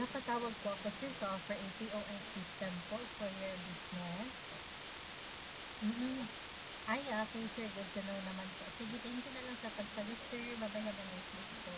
Napatawag po ako sir to offer a POS system po for your business. Mm. Ay, okay sir, good to know naman po. Sige, thank you na lang sa pagsagot sir. Bye-bye, have a nice day po.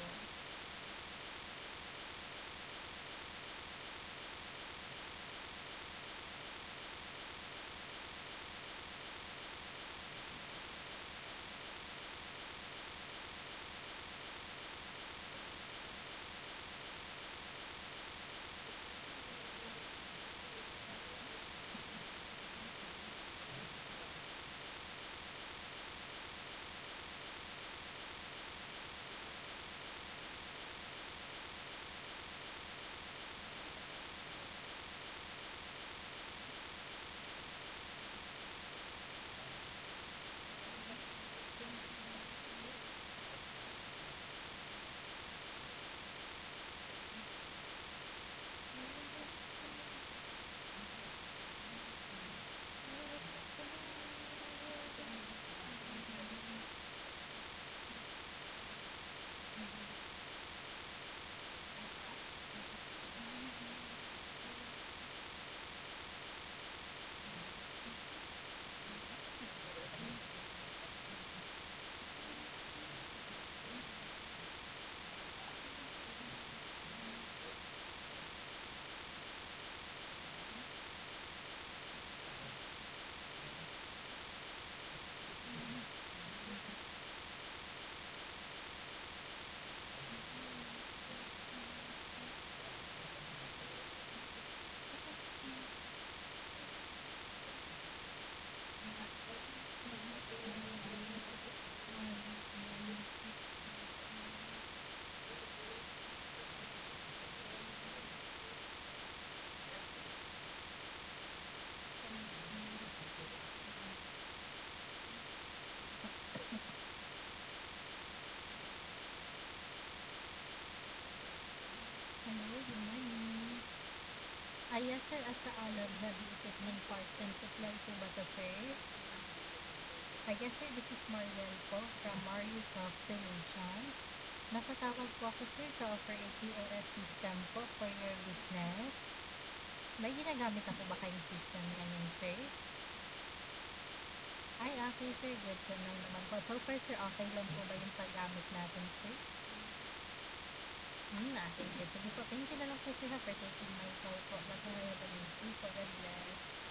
Hello, good morning. Yes sir, at sa Alab Heavy Equipment Parts and Supply po ba to sir? Yes sir, this is Mariel po from Mario Soft Solutions. Napatawag po ako sir to offer a POS system po for your business. May ginagamit na po ba kayong system ngayon sir? Ay, okay sir, good to know naman po. So far sir, okay lang po ba yung paggamit natin sir? Okay, good. Sige po, thank you na lang po sir ha for taking my call po. Bye-bye, have a nice day po. God bless.